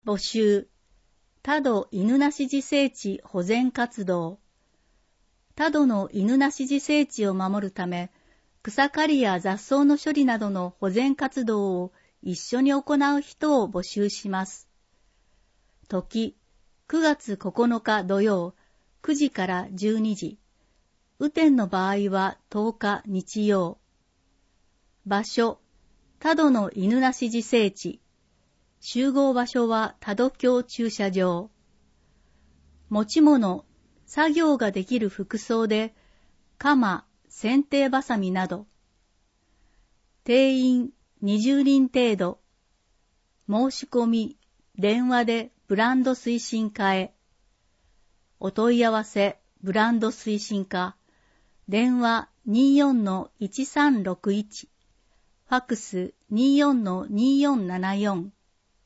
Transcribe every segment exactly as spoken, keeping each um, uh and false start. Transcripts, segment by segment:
募集。多度犬なし自生地保全活動。多度の犬なし自生地を守るため、草刈りや雑草の処理などの保全活動を一緒に行う人を募集します。時、くがつここのか土曜、くじからじゅうにじ。雨天の場合はとおか日曜。場所、多度の犬なし自生地。集合場所は多度峡駐車場。持ち物、作業ができる服装で、鎌、剪定ばさみなど。定員にじゅうにん程度。申し込み、電話でブランド推進課へ。お問い合わせ、ブランド推進課。電話 にじゅうよんのいちさんろくいち。ファックス にじゅうよんのにじゅうよんななよん。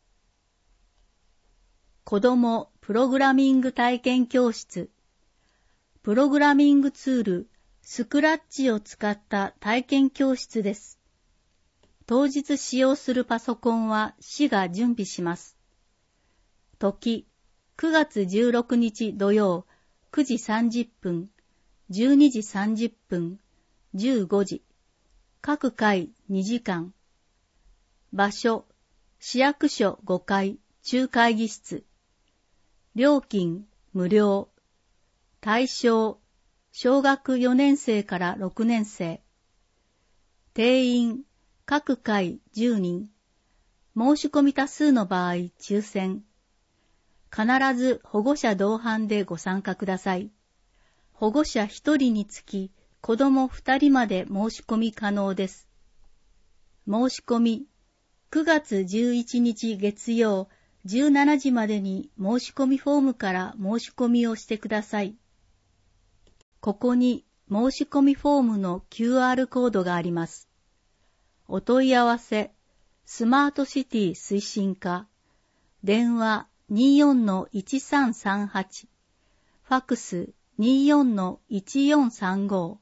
子どもプログラミング体験教室。プログラミングツール、スクラッチを使った体験教室です。当日使用するパソコンは市が準備します。時、くがつじゅうろくにち土曜、くじさんじゅっぷん、じゅうにじさんじゅっぷん、じゅうごじ。各回にじかん。場所、市役所ごかい、中会議室。料金、無料。対象、小学よねんせいからろくねんせい。定員、各回じゅうにん。申し込み多数の場合、抽選。必ず保護者同伴でご参加ください。保護者ひとりにつき、子どもふたりまで申し込み可能です。申し込み、くがつじゅういちにち月曜じゅうしちじまでに申し込みフォームから申し込みをしてください。ここに申し込みフォームの キューアール コードがあります。お問い合わせ、スマートシティ推進課、電話 にじゅうよんのいちさんさんはち、ファックス にじゅうよんのいちよんさんご。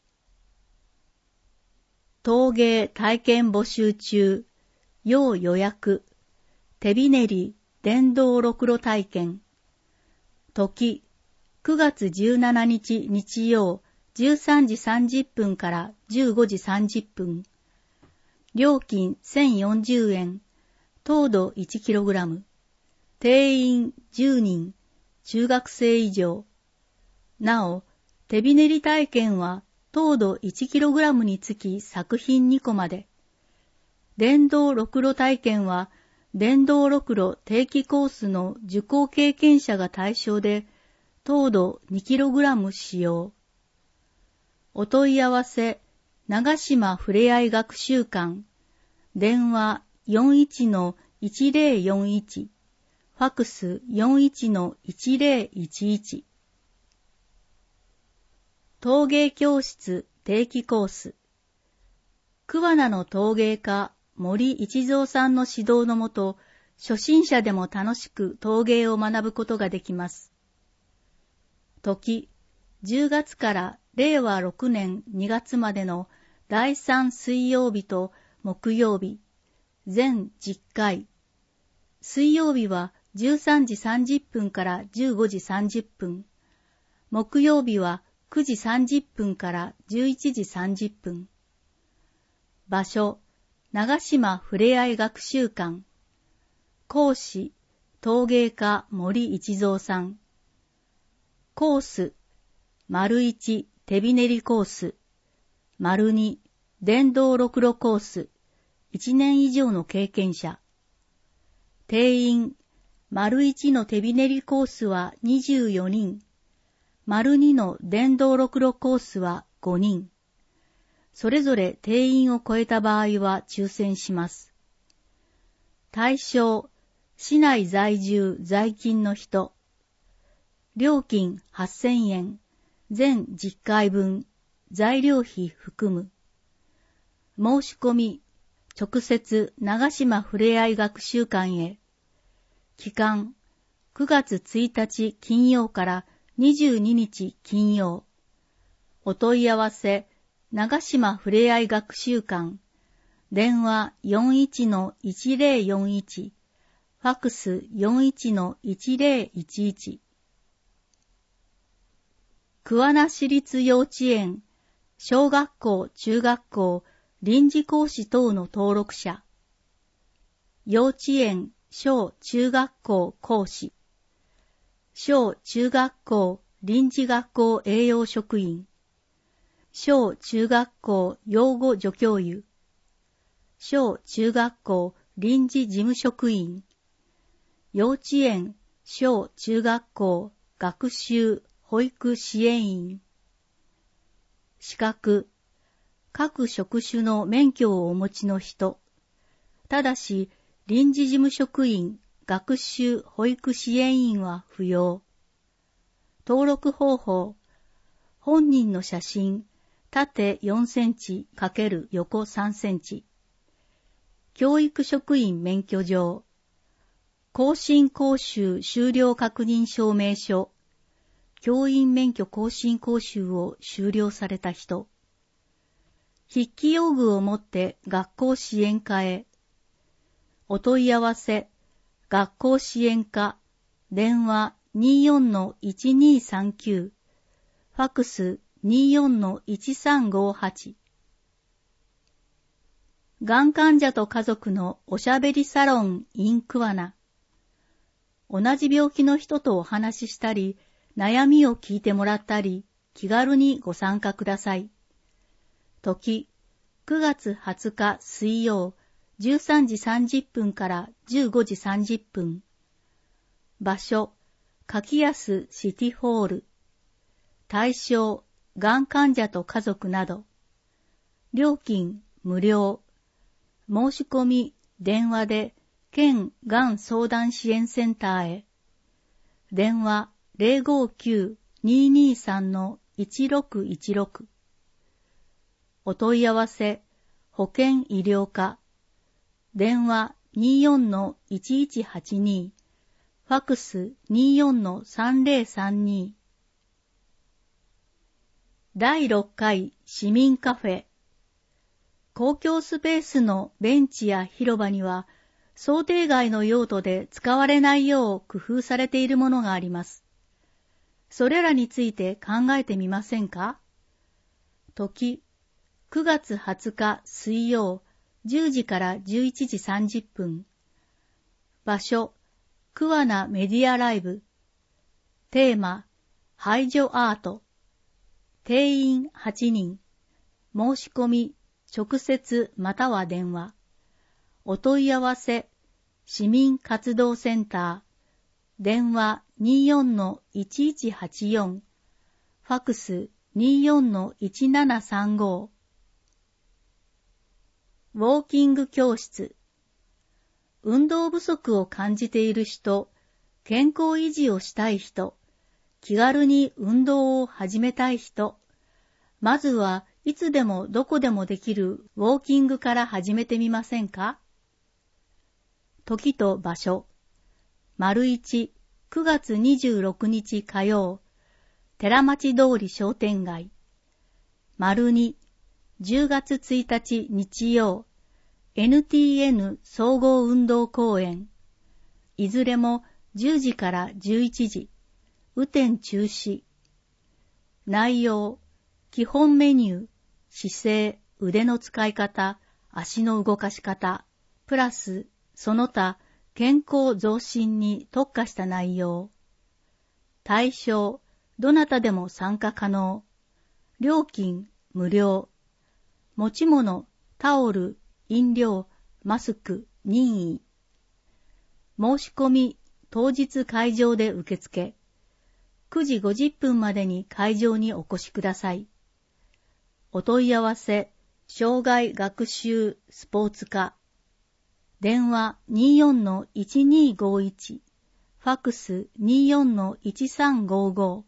陶芸体験募集中、要予約、手びねり電動ろくろ体験。時、くがつじゅうしちにち日曜じゅうさんじさんじゅっぷんからじゅうごじさんじゅっぷん。料金せんよんじゅうえん、糖度 いちキログラム。定員じゅうにん、中学生以上。なお、手びねり体験は糖度 いちキログラム につき作品にこまで。電動ろくろ体験は、電動ろくろ定期コースの受講経験者が対象で、糖度 にキログラム 使用。お問い合わせ、長島ふれあい学習館。電話 よんいちのいちぜろよんいち。ファックス よんいちのいちぜろいちいち。陶芸教室定期コース。桑名の陶芸家森一蔵さんの指導のもと、初心者でも楽しく陶芸を学ぶことができます。時、じゅうがつかられいわろくねんにがつまでのだいさん水曜日と木曜日、全じゅっかい。水曜日はじゅうさんじさんじゅっぷんからじゅうごじさんじゅっぷん。木曜日はくじさんじゅっぷんからじゅういちじさんじゅっぷん。場所、長島ふれあい学習館。講師、陶芸家森一蔵さん。コース、丸いち手びねりコース、丸に電動ろくろコース、いちねん以上の経験者。定員、丸いちの手びねりコースはにじゅうよにん、丸にの電動ろくろコースはごにん。それぞれ定員を超えた場合は抽選します。対象、市内在住在勤の人。料金はっせんえん、全じゅっかいぶん、材料費含む。申し込み、直接長島ふれあい学習館へ。期間、くがつついたち金曜からにじゅうににち金曜。お問い合わせ、長島ふれあい学習館。電話 よんいちのいちぜろよんいち。フファックス よんいちのいちぜろいちいち。桑名市立幼稚園、小学校、中学校、臨時講師等の登録者。幼稚園、小中学校講師。小中学校臨時学校栄養職員。小中学校養護助教諭。小中学校臨時事務職員。幼稚園、小中学校学習保育支援員。資格、各職種の免許をお持ちの人。ただし、臨時事務職員、学習保育支援員は不要。登録方法、本人の写真、縦よんセンチ×横さんセンチ。教育職員免許状。更新講習修了確認証明書。教員免許更新講習を修了された人。筆記用具を持って学校支援課へ。お問い合わせ、学校支援課、電話 にじゅうよんのいちにさんきゅう、ファックス にじゅうよんのいちさんごはち。がん患者と家族のおしゃべりサロン in 桑名。同じ病気の人とお話ししたり、悩みを聞いてもらったり、気軽にご参加ください。時、くがつはつか水曜、じゅうさんじさんじゅっぷんからじゅうごじさんじゅっぷん。場所、柿安シティホール。対象、がん患者と家族など。料金、無料。申し込み、電話で、県がん相談支援センターへ。電話 ゼロごきゅう にーにーさん のいちろくいちろく。お問い合わせ、保健医療課。電話 にじゅうよんのいちいちはちに。ファックス にじゅうよんのさんぜろさんに。だいろっかい市民カフェ。公共スペースのベンチや広場には、想定外の用途で使われないよう工夫されているものがあります。それらについて考えてみませんか？時、くがつはつか水曜、じゅうじからじゅういちじさんじゅっぷん。場所、桑名メディアライブ。テーマ、排除アート。定員はちにん。申し込み、直接または電話。お問い合わせ、市民活動センター。電話 にじゅうよんのいちいちはちよん。ファックス にじゅうよんのいちななさんご。ウォーキング教室。運動不足を感じている人、健康維持をしたい人、気軽に運動を始めたい人、まずはいつでもどこでもできるウォーキングから始めてみませんか？時と場所。丸一、くがつにじゅうろくにち火曜、寺町通り商店街。丸二、じゅうがつついたち日曜、エヌティーエヌ 総合運動公園。いずれもじゅうじからじゅういちじ、雨天中止。内容、基本メニュー、姿勢、腕の使い方、足の動かし方、プラス、その他、健康増進に特化した内容。対象、どなたでも参加可能。料金、無料。持ち物、タオル、飲料、マスク、任意。申し込み、当日会場で受付。くじごじゅっぷんまでに会場にお越しください。お問い合わせ、障害学習スポーツ課。電話 にじゅうよんのいちにーごいち。ファックス にじゅうよんのいちさんごご。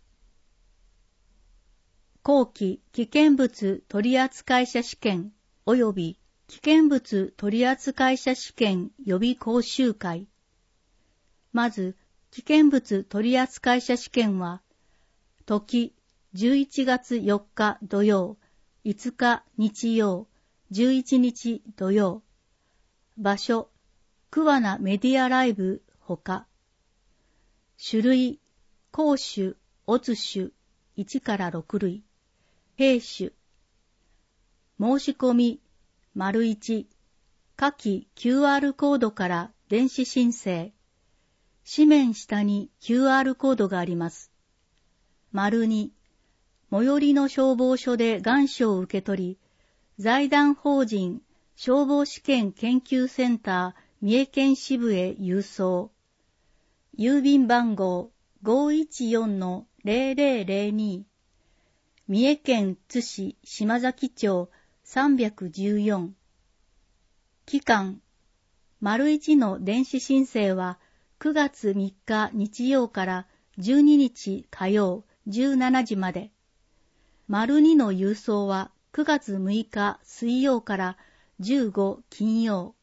後期危険物取扱者試験及び危険物取扱者試験予備講習会。まず、危険物取扱者試験は、時じゅういちがつよっか土曜、いつか日曜、じゅういちにち土曜。場所、 桑名メディアライブほか。種類、公種、乙種、いちからろく類。兵種。申し込み、丸いち、下記 キューアール コードから電子申請。紙面下に キューアール コードがあります。丸に、最寄りの消防署で願書を受け取り、財団法人消防試験研究センター三重県支部へ郵送。郵便番号 ごーいちよんのゼロゼロゼロに、三重県津市島崎町さんびゃくじゅうよん。期間、丸一の電子申請はくがつみっか日曜からじゅうににち火曜じゅうしちじまで。丸二の郵送はくがつむいか水曜からじゅうご金曜。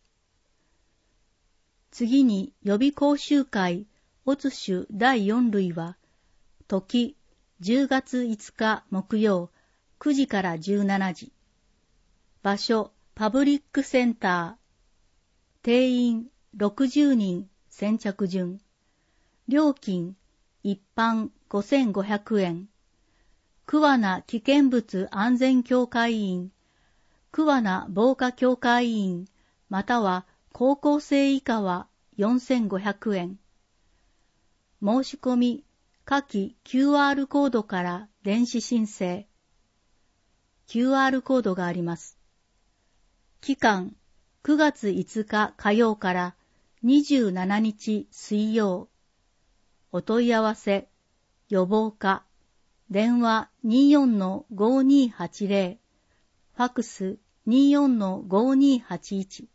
次に予備講習会乙種だいよん類は、時じゅうがついつか木曜くじからじゅうしちじ。場所パブリックセンター。定員ろくじゅうにん先着順。料金一般ごせんごひゃくえん。桑名危険物安全協会員、桑名防火協会員、または高校生以下はよんせんごひゃくえん。申し込み、下記 キューアール コードから電子申請。キューアール コードがあります。期間、くがついつか火曜からにじゅうしちにち水曜。お問い合わせ、予防課。電話 にじゅうよんのごーにーはちゼロ、ファクス にじゅうよんのごーにーはちいち。